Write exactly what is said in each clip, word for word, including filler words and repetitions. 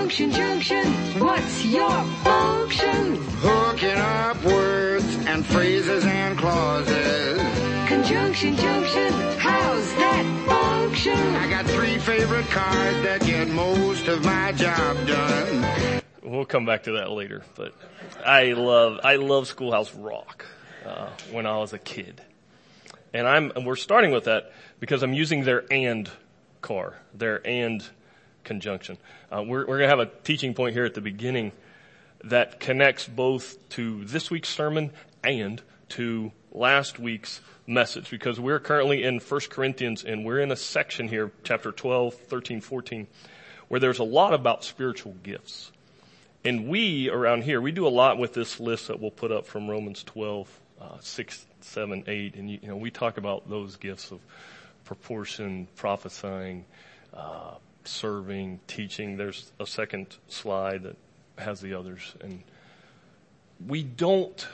Conjunction Junction, what's your function? Hooking up words and phrases and clauses. Conjunction Junction, how's that function? I got three favorite cars that get most of my job done. We'll come back to that later, but I love, I love Schoolhouse Rock, uh, when I was a kid. And I'm, and we're starting with that because I'm using their and car, their and conjunction. Uh, we're, we're going to have a teaching point here at the beginning that connects both to this week's sermon and to last week's message, because we're currently in First Corinthians and we're in a section here, chapter twelve, thirteen, fourteen, where there's a lot about spiritual gifts. And we around here, we do a lot with this list that we'll put up from Romans twelve, uh, six, seven, eight, and you, you know, we talk about those gifts of proportion, prophesying, uh, serving, teaching. There's a second slide that has the others. And we don't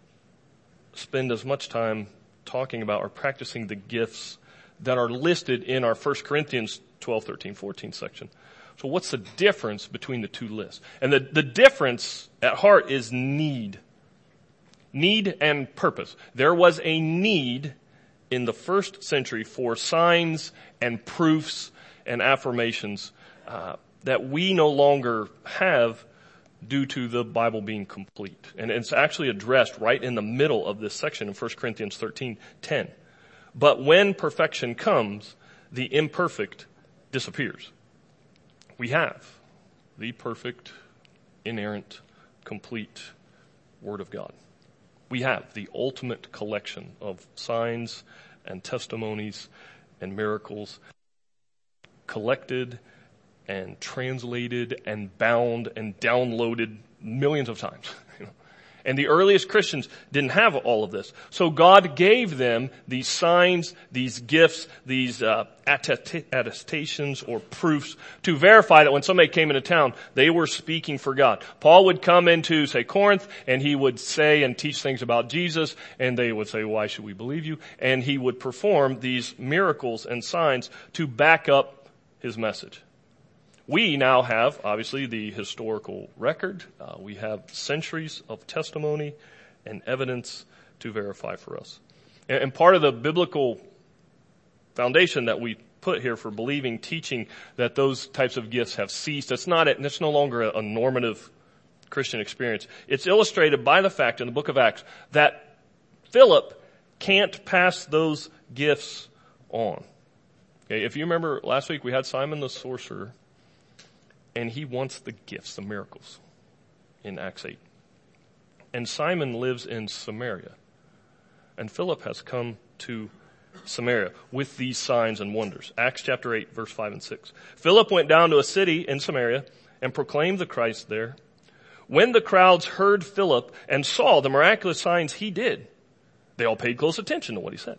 spend as much time talking about or practicing the gifts that are listed in our First Corinthians twelve, thirteen, fourteen section. So what's the difference between the two lists? And the, the difference at heart is need. Need and purpose. There was a need in the first century for signs and proofs and affirmations uh, that we no longer have due to the Bible being complete. And it's actually addressed right in the middle of this section in First Corinthians thirteen ten. But when perfection comes, the imperfect disappears. We have the perfect, inerrant, complete Word of God. We have the ultimate collection of signs and testimonies and miracles collected and translated and bound and downloaded millions of times. You know. And the earliest Christians didn't have all of this. So God gave them these signs, these gifts, these uh, attest- attestations or proofs to verify that when somebody came into town, they were speaking for God. Paul would come into, say, Corinth, and he would say and teach things about Jesus, and they would say, why should we believe you? And he would perform these miracles and signs to back up his message. We now have, obviously, the historical record. Uh, we have centuries of testimony and evidence to verify for us. And, and part of the biblical foundation that we put here for believing, teaching that those types of gifts have ceased, that's not it, that's no longer a, a normative Christian experience. It's illustrated by the fact in the book of Acts that Philip can't pass those gifts on. Okay, if you remember last week, we had Simon the sorcerer. And he wants the gifts, the miracles, in Acts eight. And Simon lives in Samaria. And Philip has come to Samaria with these signs and wonders. Acts chapter eight, verse five and six. Philip went down to a city in Samaria and proclaimed the Christ there. When the crowds heard Philip and saw the miraculous signs he did, they all paid close attention to what he said.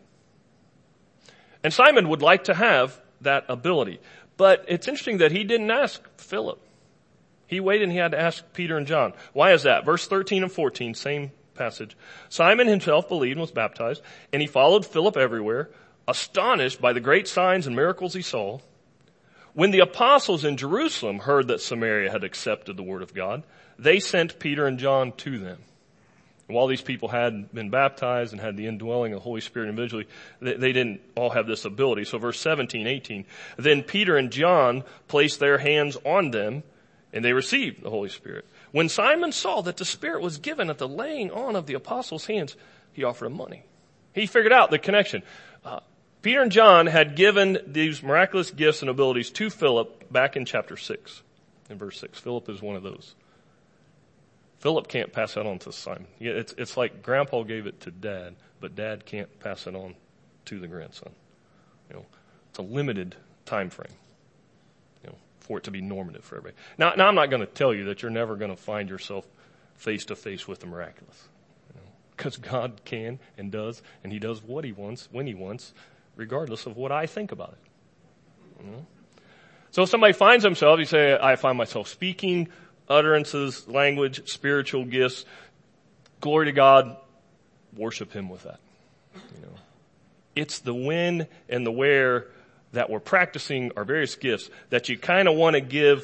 And Simon would like to have that ability. But it's interesting that he didn't ask Philip. He waited and he had to ask Peter and John. Why is that? Verse thirteen and fourteen, same passage. Simon himself believed and was baptized, and he followed Philip everywhere, astonished by the great signs and miracles he saw. When the apostles in Jerusalem heard that Samaria had accepted the word of God, they sent Peter and John to them. And while these people had been baptized and had the indwelling of the Holy Spirit individually, they, they didn't all have this ability. So verse seventeen, eighteen, then Peter and John placed their hands on them and they received the Holy Spirit. When Simon saw that the Spirit was given at the laying on of the apostles' hands, he offered them money. He figured out the connection. Uh, Peter and John had given these miraculous gifts and abilities to Philip back in chapter six, in verse six. Philip is one of those. Philip can't pass that on to Simon. Yeah, it's, it's like grandpa gave it to dad, but dad can't pass it on to the grandson. You know, it's a limited time frame, you know, for it to be normative for everybody. Now, now I'm not going to tell you that you're never going to find yourself face to face with the miraculous, you know, because God can and does, and he does what he wants, when he wants, regardless of what I think about it. You know? So if somebody finds himself, you say, I find myself speaking utterances, language, spiritual gifts, glory to God, worship him with that. You know, it's the when and the where that we're practicing our various gifts that you kind of want to give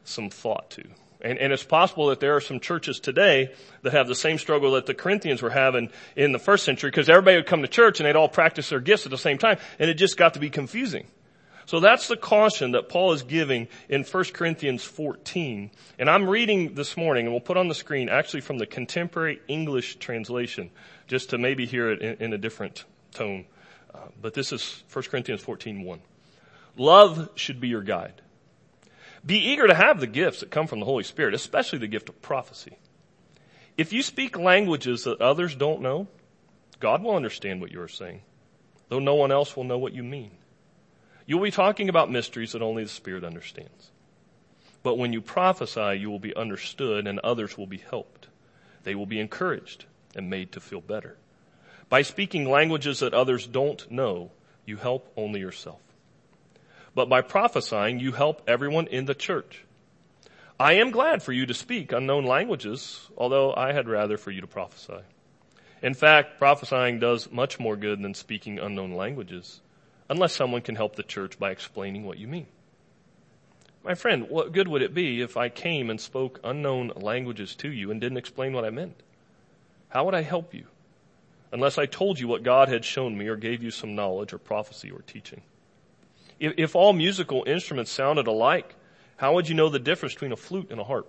some thought to. And, and it's possible that there are some churches today that have the same struggle that the Corinthians were having in the first century, because everybody would come to church and they'd all practice their gifts at the same time, and it just got to be confusing. So that's the caution that Paul is giving in First Corinthians fourteen. And I'm reading this morning, and we'll put on the screen, actually from the Contemporary English Translation, just to maybe hear it in, in a different tone. Uh, but this is First Corinthians fourteen one. Love should be your guide. Be eager to have the gifts that come from the Holy Spirit, especially the gift of prophecy. If you speak languages that others don't know, God will understand what you are saying, though no one else will know what you mean. You'll be talking about mysteries that only the Spirit understands. But when you prophesy, you will be understood and others will be helped. They will be encouraged and made to feel better. By speaking languages that others don't know, you help only yourself. But by prophesying, you help everyone in the church. I am glad for you to speak unknown languages, although I had rather for you to prophesy. In fact, prophesying does much more good than speaking unknown languages, unless someone can help the church by explaining what you mean. My friend, what good would it be if I came and spoke unknown languages to you and didn't explain what I meant? How would I help you? Unless I told you what God had shown me or gave you some knowledge or prophecy or teaching. If, if all musical instruments sounded alike, how would you know the difference between a flute and a harp?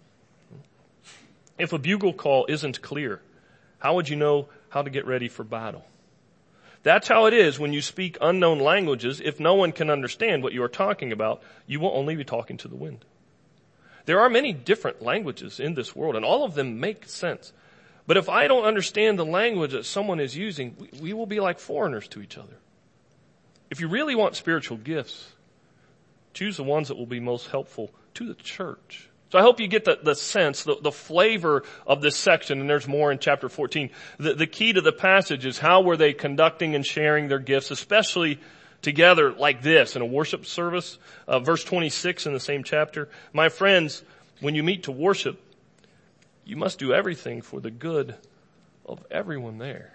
If a bugle call isn't clear, how would you know how to get ready for battle? That's how it is when you speak unknown languages. If no one can understand what you are talking about, you will only be talking to the wind. There are many different languages in this world, and all of them make sense. But if I don't understand the language that someone is using, we, we will be like foreigners to each other. If you really want spiritual gifts, choose the ones that will be most helpful to the church. So I hope you get the, the sense, the, the flavor of this section, and there's more in chapter fourteen. The, the key to the passage is how were they conducting and sharing their gifts, especially together like this in a worship service. Uh, verse twenty-six in the same chapter. My friends, when you meet to worship, you must do everything for the good of everyone there.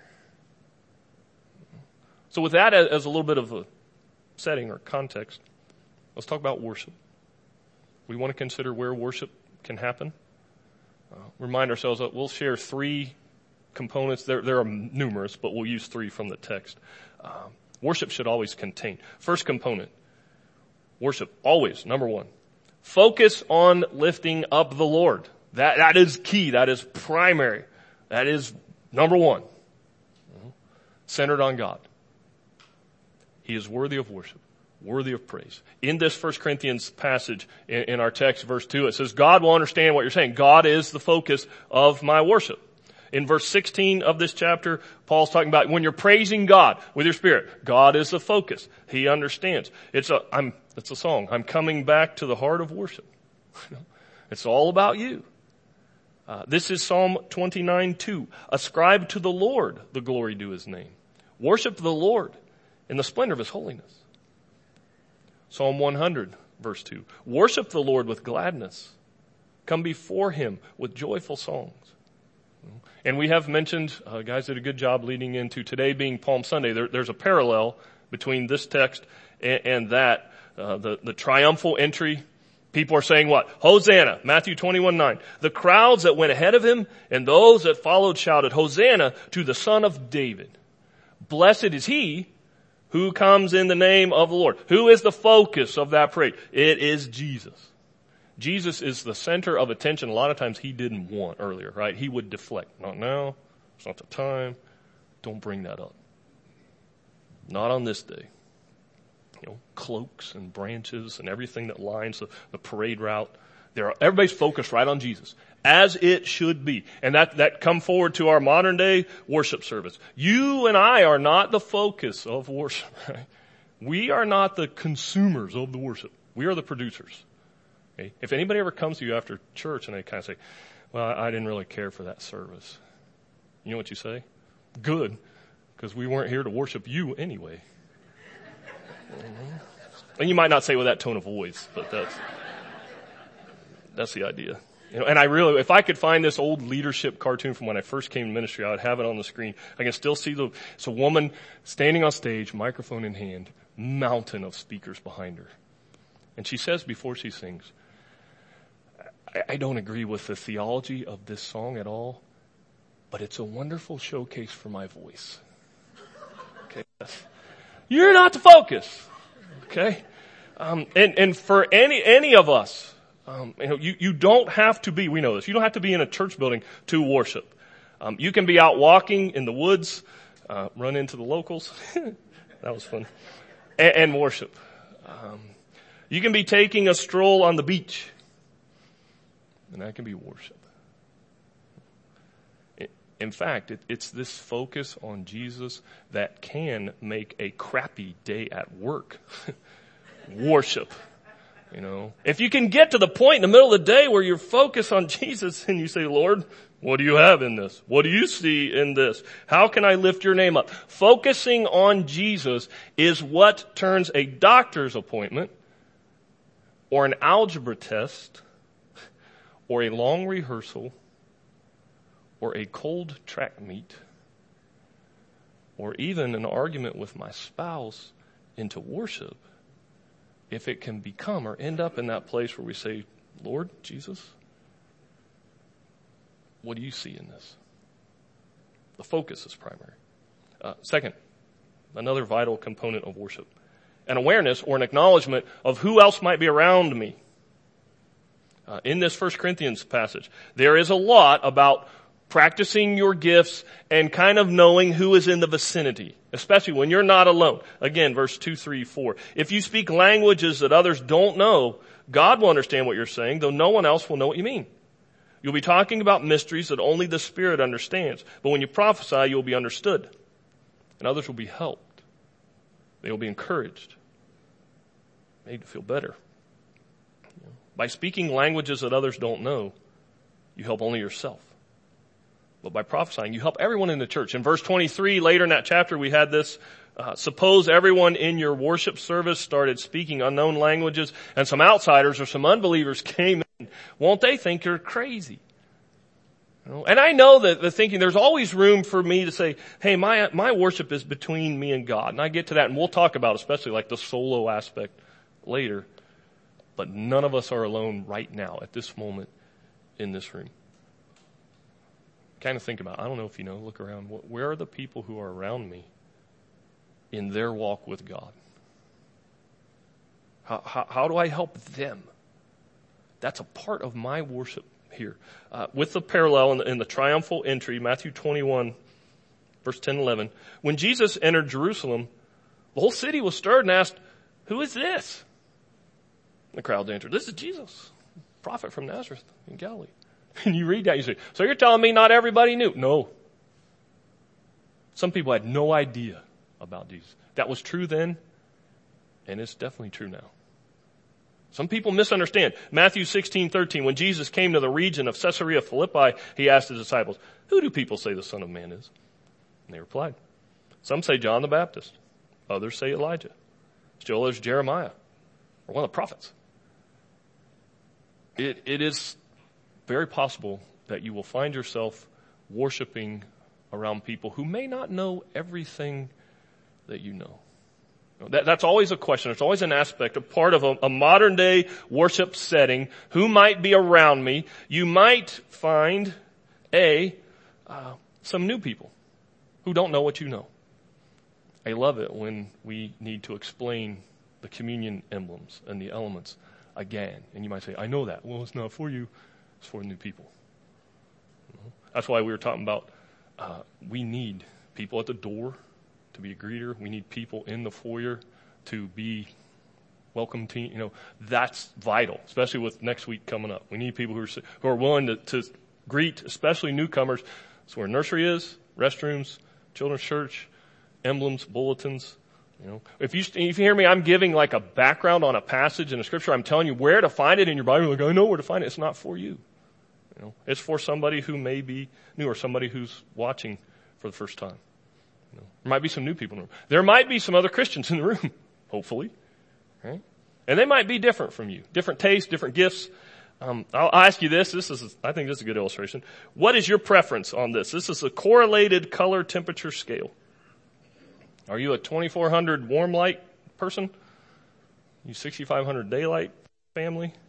So with that as a little bit of a setting or context, let's talk about worship. We want to consider where worship can happen. Uh, remind ourselves that we'll share three components. There, there are numerous, but we'll use three from the text. Uh, worship should always contain. First component, worship always, number one, focus on lifting up the Lord. That, that is key. That is primary. That is number one. Uh-huh. Centered on God. He is worthy of worship, worthy of praise. In this First Corinthians passage in, in our text, verse two, it says, God will understand what you're saying. God is the focus of my worship. In verse sixteen of this chapter, Paul's talking about when you're praising God with your spirit, God is the focus. He understands. It's a, I'm, it's a song. I'm coming back to the heart of worship. It's all about you. Uh, this is Psalm twenty-nine two. Ascribe to the Lord the glory due his name. Worship the Lord in the splendor of his holiness. Psalm one hundred, verse two. Worship the Lord with gladness. Come before him with joyful songs. And we have mentioned, uh, guys did a good job leading into today being Palm Sunday. There, there's a parallel between this text and, and that. Uh, the, the triumphal entry. People are saying what? Hosanna, Matthew twenty-one nine. The crowds that went ahead of him and those that followed shouted, Hosanna to the Son of David. Blessed is he who comes in the name of the Lord. Who is the focus of that parade? It is Jesus. Jesus is the center of attention. A lot of times he didn't want earlier, right? He would deflect. Not now. It's not the time. Don't bring that up. Not on this day. You know, cloaks and branches and everything that lines the, the parade route. There are, everybody's focused right on Jesus, as it should be. And that, that come forward to our modern day worship service. You and I are not the focus of worship. Right? We are not the consumers of the worship. We are the producers. Okay? If anybody ever comes to you after church and they kind of say, well, I didn't really care for that service. You know what you say? Good, because we weren't here to worship you anyway. And you might not say with that tone of voice, but that's, that's the idea. You know, and I really, if I could find this old leadership cartoon from when I first came to ministry, I would have it on the screen. I can still see the, it's a woman standing on stage, microphone in hand, mountain of speakers behind her. And she says before she sings, I, I don't agree with the theology of this song at all, but it's a wonderful showcase for my voice. Okay. You're not the focus. Okay. Um, and, and for any, any of us, um, you know, you, you don't have to be, we know this, you don't have to be in a church building to worship. Um, you can be out walking in the woods, uh, run into the locals. That was fun. And, and worship. Um, you can be taking a stroll on the beach. And that can be worship. In fact, it, it's this focus on Jesus that can make a crappy day at work worship. You know, if you can get to the point in the middle of the day where you're focused on Jesus and you say, Lord, what do you have in this? What do you see in this? How can I lift your name up? Focusing on Jesus is what turns a doctor's appointment or an algebra test or a long rehearsal or a cold track meet or even an argument with my spouse into worship if it can become or end up in that place where we say, Lord Jesus, what do you see in this? The focus is primary. Uh, second, another vital component of worship, an awareness or an acknowledgement of who else might be around me. Uh, in this First Corinthians passage, there is a lot about practicing your gifts and kind of knowing who is in the vicinity, especially when you're not alone. Again, verse two, three, four. If you speak languages that others don't know, God will understand what you're saying, though no one else will know what you mean. You'll be talking about mysteries that only the Spirit understands. But when you prophesy, you'll be understood. And others will be helped. They will be encouraged. Made to feel better. By speaking languages that others don't know, you help only yourself. But by prophesying, you help everyone in the church. In verse twenty-three, later in that chapter, we had this, uh, suppose everyone in your worship service started speaking unknown languages and some outsiders or some unbelievers came in. Won't they think you're crazy? You know? And I know that the thinking, there's always room for me to say, hey, my, my worship is between me and God. And I get to that, and we'll talk about especially like the solo aspect later. But none of us are alone right now at this moment in this room. Kind of think about, I don't know if you know, look around. Where are the people who are around me in their walk with God? How, how, how do I help them? That's a part of my worship here. Uh, with the parallel in the, in the triumphal entry, Matthew twenty-one, verse ten and eleven. When Jesus entered Jerusalem, the whole city was stirred and asked, who is this? The crowds answered, this is Jesus, prophet from Nazareth in Galilee. And you read that, you say, so you're telling me not everybody knew? No. Some people had no idea about Jesus. That was true then, and it's definitely true now. Some people misunderstand. Matthew sixteen thirteen, when Jesus came to the region of Caesarea Philippi, he asked his disciples, who do people say the Son of Man is? And they replied, some say John the Baptist. Others say Elijah. Still others Jeremiah, or one of the prophets. It, it is very possible that you will find yourself worshiping around people who may not know everything that you know. That, that's always a question. It's always an aspect, a part of a, a modern day worship setting. Who might be around me? You might find, A, uh, some new people who don't know what you know. I love it when we need to explain the communion emblems and the elements again. And you might say, I know that. Well, it's not for you. It's for new people. That's why we were talking about uh, we need people at the door to be a greeter. We need people in the foyer to be welcome to, you know, that's vital, especially with next week coming up. We need people who are, who are willing to, to greet, especially newcomers. That's where nursery is, restrooms, children's church, emblems, bulletins. You know, if you, if you hear me, I'm giving like a background on a passage in the scripture. I'm telling you where to find it in your Bible. You're like, I know where to find it. It's not for you. You know, it's for somebody who may be new or somebody who's watching for the first time. You know, there might be some new people in the room. There might be some other Christians in the room, hopefully. Right? And they might be different from you. Different tastes, different gifts. Um, I'll ask you this. This is, I think this is a good illustration. What is your preference on this? This is a correlated color temperature scale. Are you a twenty-four hundred warm light person? You sixty-five hundred daylight family?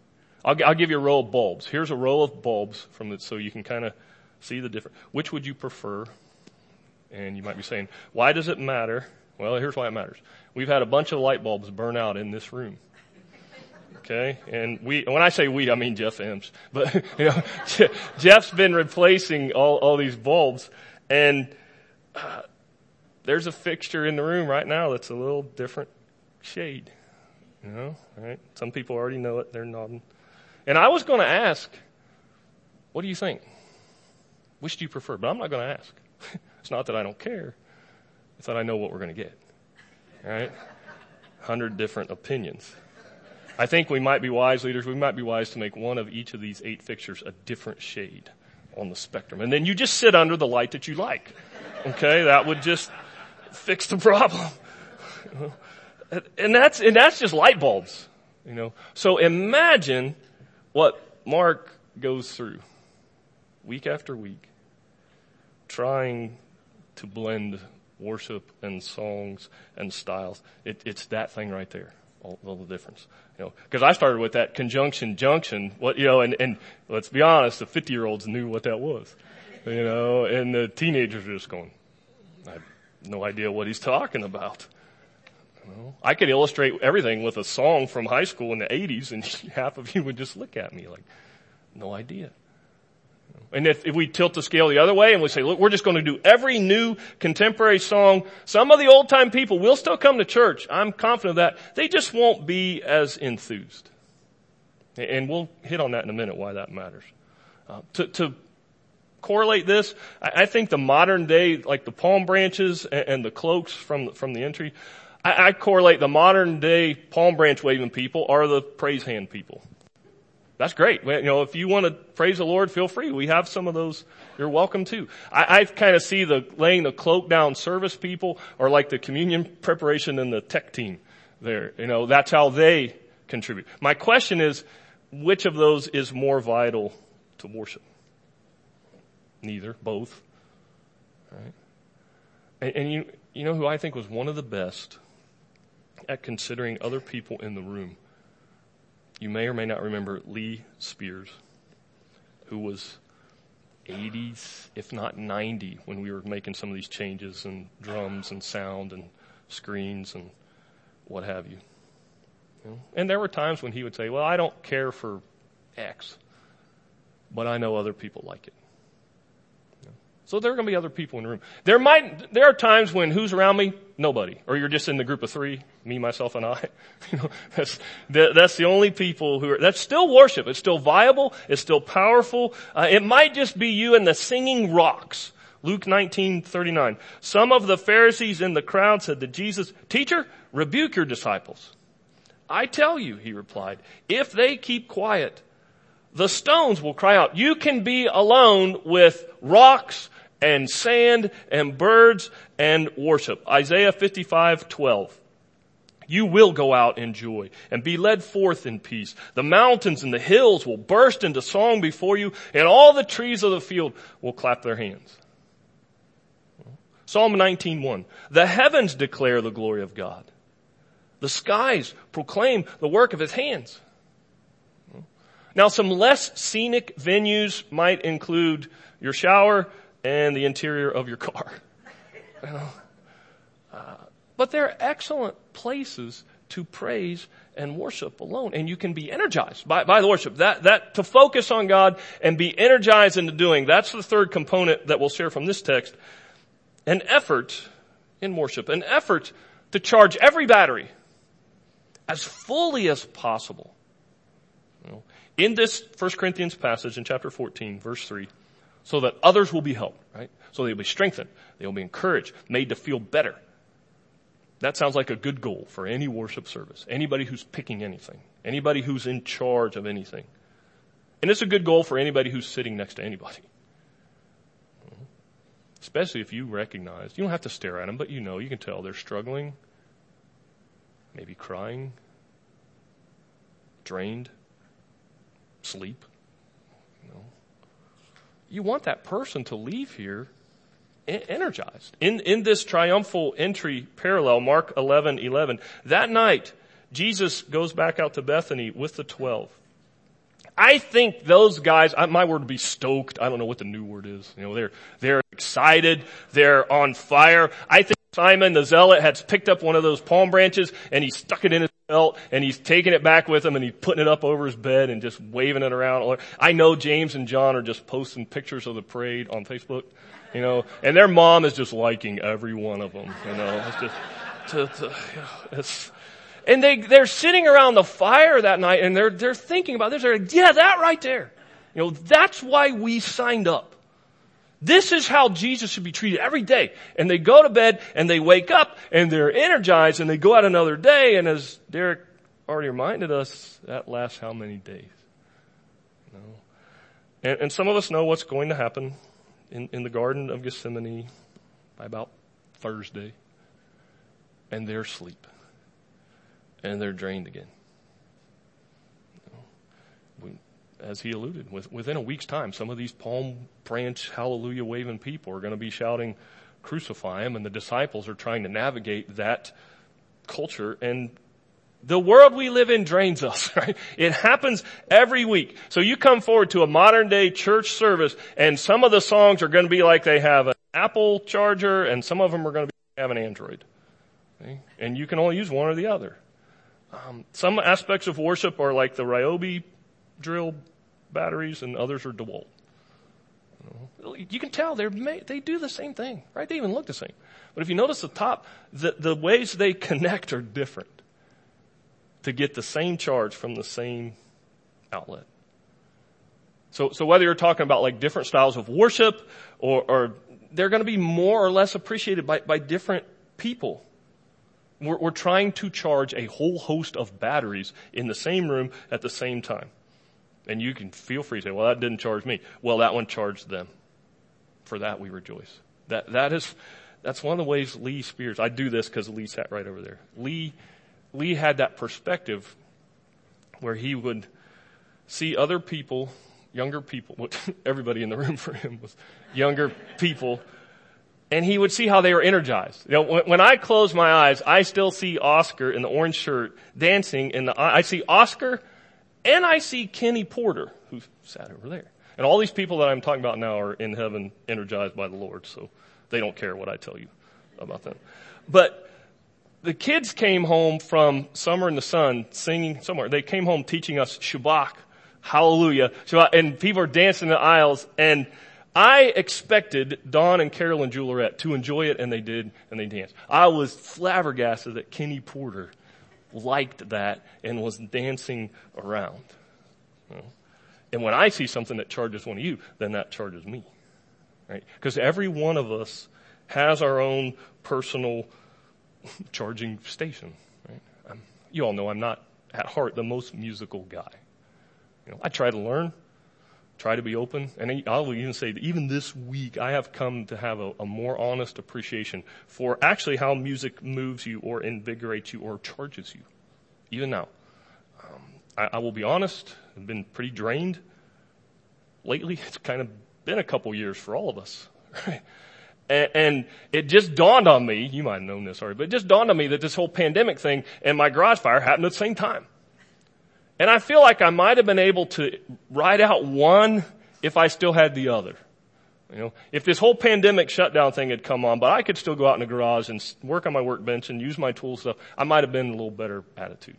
I'll, I'll give you a row of bulbs. Here's a row of bulbs from it so you can kind of see the difference. Which would you prefer? And you might be saying, why does it matter? Well, here's why it matters. We've had a bunch of light bulbs burn out in this room. Okay? And we, when I say we, I mean Jeff Ems. But, you know, Jeff's been replacing all, all these bulbs. And, uh, there's a fixture in the room right now that's a little different shade. You know, right? Some people already know it. They're nodding. And I was going to ask, what do you think? Which do you prefer? But I'm not going to ask. It's not that I don't care. It's that I know what we're going to get. All right? Hundred different opinions. I think we might be wise, leaders, we might be wise to make one of each of these eight fixtures a different shade on the spectrum. And then you just sit under the light that you like. Okay? That would just fix the problem. And that's, and that's just light bulbs, you know. So imagine what Mark goes through week after week, trying to blend worship and songs and styles. It, it's that thing right there, all, all the difference, you know. Because I started with that conjunction junction, what you know, and, and let's be honest, the fifty-year-olds knew what that was, you know, and the teenagers are just going, I have no idea what he's talking about. I could illustrate everything with a song from high school in the eighties, and half of you would just look at me like, no idea. And if, if we tilt the scale the other way and we say, look, we're just going to do every new contemporary song, some of the old time people will still come to church. I'm confident of that. They just won't be as enthused. And we'll hit on that in a minute, why that matters. Uh, to, to correlate this, I, I think the modern day, like the palm branches and, and the cloaks from, from the entry, I correlate the modern day palm branch waving people are the praise hand people. That's great. You know, if you want to praise the Lord, feel free. We have some of those. You're welcome to. I, I kind of see the laying the cloak down service people or like the communion preparation and the tech team there. You know, that's how they contribute. My question is, which of those is more vital to worship? Neither. Both. Right? And, and you, you know who I think was one of the best at considering other people in the room? You may or may not remember Lee Spears, who was eighties, if not ninety, when we were making some of these changes and drums and sound and screens and what have you. You know? And there were times when he would say, well, I don't care for X, but I know other people like it. So there are going to be other people in the room. There might, there are times when who's around me? Nobody. Or you're just in the group of three, me, myself, and I. You know, that's, that's the only people who are, that's still worship. It's still viable. It's still powerful. Uh, it might just be you and the singing rocks. Luke nineteen thirty-nine. Some of the Pharisees in the crowd said to Jesus, Teacher, rebuke your disciples. I tell you, he replied, if they keep quiet, the stones will cry out. You can be alone with rocks and sand and birds and worship. Isaiah fifty-five twelve. You will go out in joy and be led forth in peace. The mountains and the hills will burst into song before you, and all the trees of the field will clap their hands. Psalm nineteen one. The heavens declare the glory of God. The skies proclaim the work of his hands. Now, some less scenic venues might include your shower and the interior of your car. You know? uh, but they're excellent places to praise and worship alone. And you can be energized by, by the worship. That, that, to focus on God and be energized into doing, that's the third component that we'll share from this text. An effort in worship. An effort to charge every battery as fully as possible. You know, in this First Corinthians passage in chapter fourteen, verse three, so that others will be helped, right? So they'll be strengthened. They'll be encouraged, made to feel better. That sounds like a good goal for any worship service. Anybody who's picking anything. Anybody who's in charge of anything. And it's a good goal for anybody who's sitting next to anybody. Especially if you recognize, you don't have to stare at them, but you know, you can tell they're struggling, maybe crying, drained, sleep. You know, you want that person to leave here energized. In, in this triumphal entry parallel, Mark eleven eleven, that night, Jesus goes back out to Bethany with the twelve. I think those guys, my word would be stoked. I don't know what the new word is. You know, they're, they're excited. They're on fire. I think Simon the Zealot has picked up one of those palm branches and he stuck it in his belt and he's taking it back with him and he's putting it up over his bed and just waving it around. I know James and John are just posting pictures of the parade on Facebook, you know, and their mom is just liking every one of them, you know. It's just, to, to, it's, and they, they're sitting around the fire that night and they're, they're thinking about this. They're like, yeah, that right there. You know, that's why we signed up. This is how Jesus should be treated every day. And they go to bed and they wake up and they're energized and they go out another day. And as Derek already reminded us, that lasts how many days? You know? and, and some of us know what's going to happen in, in the Garden of Gethsemane by about Thursday. And they're asleep. And they're drained again. You know, we, as he alluded, with, within a week's time, some of these palm branch hallelujah waving people are going to be shouting, crucify him, and the disciples are trying to navigate that culture. And the world we live in drains us, right? It happens every week. So you come forward to a modern day church service, and some of the songs are going to be like they have an Apple charger, and some of them are going to be, have an Android. Okay? And you can only use one or the other. Um, some aspects of worship are like the Ryobi drill batteries, and others are DeWalt. You know, you can tell they're made, they do the same thing, right? They even look the same. But if you notice the top, the, the ways they connect are different to get the same charge from the same outlet. So, so whether you're talking about like different styles of worship, or, or they're going to be more or less appreciated by, by different people. We're, we're trying to charge a whole host of batteries in the same room at the same time. And you can feel free to say, well, that didn't charge me. Well, that one charged them. For that we rejoice. That, that is, that's one of the ways Lee Spears, I do this because Lee sat right over there. Lee, Lee had that perspective where he would see other people, younger people, everybody in the room for him was younger people, and he would see how they were energized. You know, when, when I close my eyes, I still see Oscar in the orange shirt dancing in the, I see Oscar and I see Kenny Porter, who sat over there. And all these people that I'm talking about now are in heaven energized by the Lord, so they don't care what I tell you about them. But the kids came home from Summer in the Sun singing somewhere. They came home teaching us Shabbat, hallelujah, Shabbat, and people are dancing in the aisles, and I expected Don and Carol and Juliet to enjoy it, and they did, and they danced. I was flabbergasted that Kenny Porter liked that and was dancing around. You know? And when I see something that charges one of you, then that charges me. Right? Because every one of us has our own personal charging station. Right? I'm, you all know I'm not, at heart, the most musical guy. You know, I try to learn. Try to be open. And I'll even say that even this week, I have come to have a, a more honest appreciation for actually how music moves you or invigorates you or charges you. Even now. Um, I, I will be honest, I've been pretty drained lately. It's kind of been a couple years for all of us. Right? And, and it just dawned on me, you might have known this already, but it just dawned on me that this whole pandemic thing and my garage fire happened at the same time. And I feel like I might have been able to ride out one if I still had the other. You know, if this whole pandemic shutdown thing had come on, but I could still go out in the garage and work on my workbench and use my tool stuff, I might have been in a little better attitude.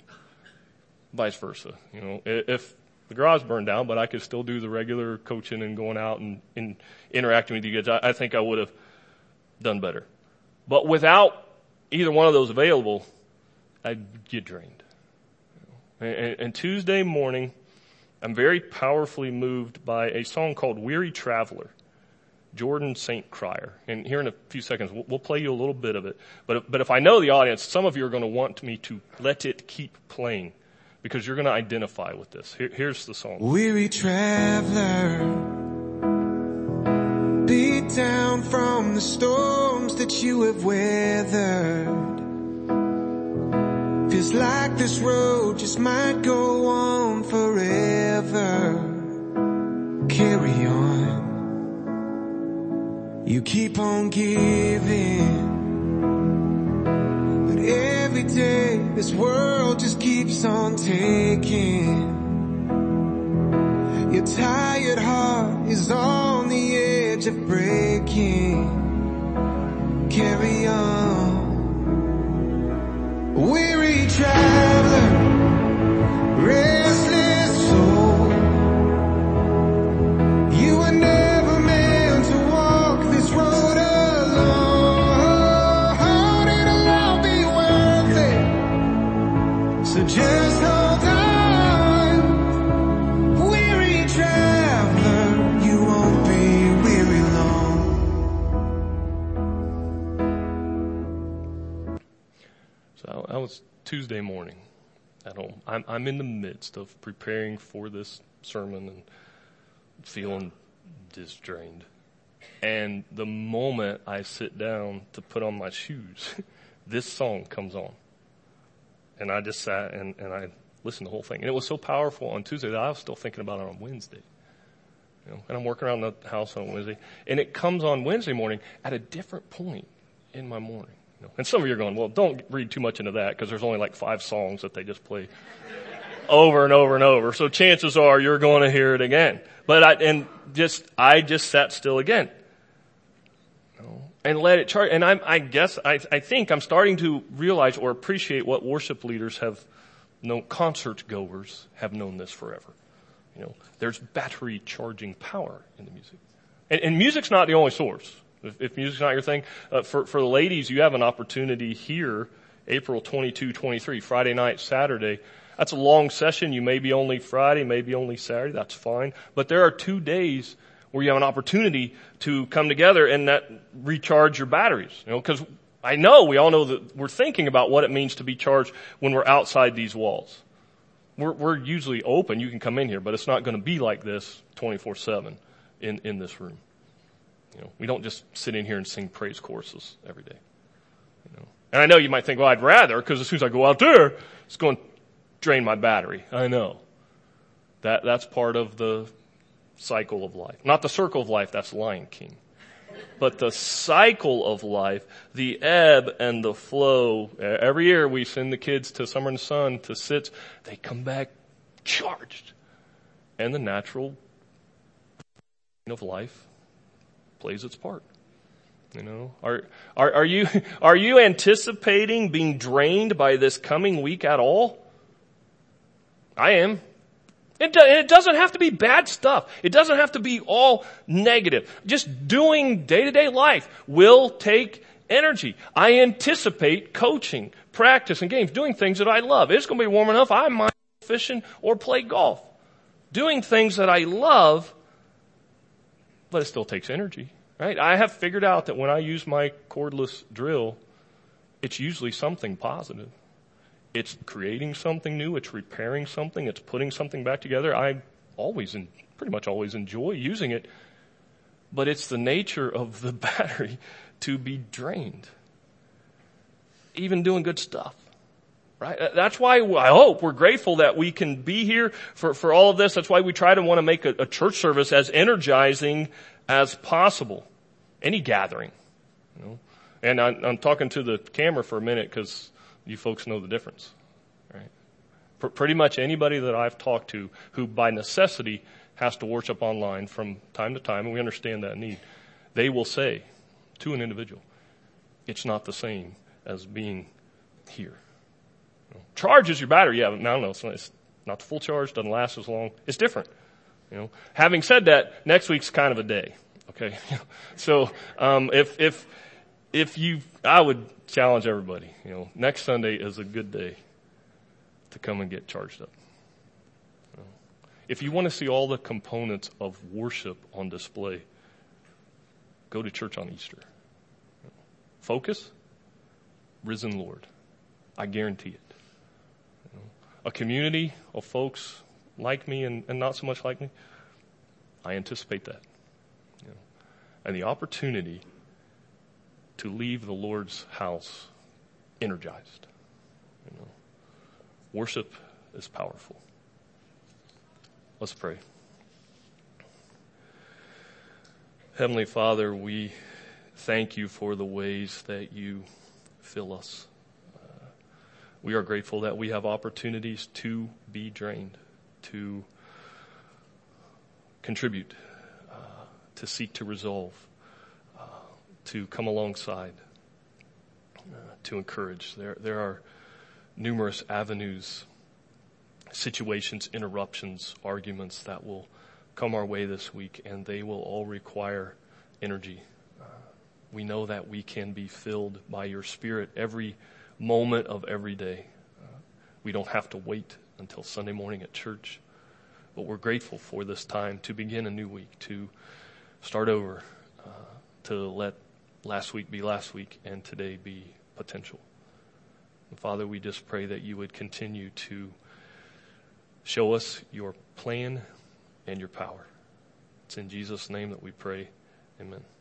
Vice versa. You know, if the garage burned down, but I could still do the regular coaching and going out and, and interacting with you guys, I, I think I would have done better. But without either one of those available, I'd get drained. And, and Tuesday morning, I'm very powerfully moved by a song called Weary Traveler, Jordan Saint Cryer. And here in a few seconds, we'll, we'll play you a little bit of it. But, but if I know the audience, some of you are going to want me to let it keep playing because you're going to identify with this. Here, here's the song. Weary traveler, beat down from the storms that you have weathered. Feels like this road just might go on forever. Carry on. You keep on giving. But every day this world just keeps on taking. tired heart is on the edge of breaking. Carry on. Weary traveler, restless soul. You were never meant to walk this road alone. It'll all be worth it. So just hold on. Weary traveler, you won't be weary long. So that was Tuesday morning at home. I'm, I'm in the midst of preparing for this sermon and feeling disdrained. And the moment I sit down to put on my shoes, this song comes on. And I just sat and, and I listened to the whole thing. And it was so powerful on Tuesday that I was still thinking about it on Wednesday. You know, and I'm working around the house on Wednesday. And it comes on Wednesday morning at a different point in my morning. You know, and some of you are going, well, don't read too much into that because there's only like five songs that they just play over and over and over. So chances are you're going to hear it again. But I, and just, I just sat still again. You know, and let it charge. And I'm, I guess, I, I think I'm starting to realize or appreciate what worship leaders have known, concert goers have known this forever. You know, there's battery charging power in the music. And, and music's not the only source. If, if music's not your thing, uh, for, for the ladies, you have an opportunity here, April twenty-second, twenty-third, Friday night, Saturday. That's a long session. You may be only Friday, maybe only Saturday. That's fine. But there are two days where you have an opportunity to come together and that recharge your batteries. You know, because I know we all know that we're thinking about what it means to be charged when we're outside these walls. We're, we're usually open. You can come in here, but it's not going to be like this twenty-four seven in, in this room. You know, we don't just sit in here and sing praise choruses every day. You know, and I know you might think, well, I'd rather, because as soon as I go out there, it's going to drain my battery. I know. That, that's part of the cycle of life. Not the circle of life, that's Lion King. But the cycle of life, the ebb and the flow. Every year we send the kids to Summer in the Sun, to S I T S. They come back charged. And the natural of life plays its part. You know, are, are, are you, are you anticipating being drained by this coming week at all? I am. It, do, it doesn't have to be bad stuff. It doesn't have to be all negative. Just doing day-to-day life will take energy. I anticipate coaching, practice, and games, doing things that I love. It's going to be warm enough. I might go fishing or play golf. Doing things that I love, but it still takes energy, right? I have figured out that when I use my cordless drill, it's usually something positive. It's creating something new. It's repairing something. It's putting something back together. I always, and pretty much always enjoy using it, but it's the nature of the battery to be drained. Even doing good stuff, right? That's why I hope we're grateful that we can be here for, for all of this. That's why we try to want to make a, a church service as energizing as possible. Any gathering, you know. And I, I'm talking to the camera for a minute because you folks know the difference, right? P- pretty much anybody that I've talked to who by necessity has to worship online from time to time, and we understand that need, they will say to an individual, it's not the same as being here. You know, charges your battery, yeah, but no, no, it's not, it's not the full charge, doesn't last as long. It's different. You know, having said that, next week's kind of a day, okay? So, um, if, if, if you, I would challenge everybody, you know, next Sunday is a good day to come and get charged up. You know, if you want to see all the components of worship on display, go to church on Easter. You know, focus, risen Lord. I guarantee it. You know, a community of folks like me and, and not so much like me, I anticipate that. You know, and the opportunity to leave the Lord's house energized. You know, worship is powerful. Let's pray. Heavenly Father, we thank you for the ways that you fill us. Uh, we are grateful that we have opportunities to be drained, to contribute, uh, to seek to resolve, uh, to come alongside, uh, to encourage. There, there are numerous avenues, situations, interruptions, arguments that will come our way this week, and they will all require energy. Uh, we know that we can be filled by your Spirit every moment of every day. Uh, we don't have to wait until Sunday morning at church, but we're grateful for this time to begin a new week, to start over, uh, to let last week be last week and today be potential. And Father, we just pray that you would continue to show us your plan and your power. It's in Jesus' name that we pray. Amen.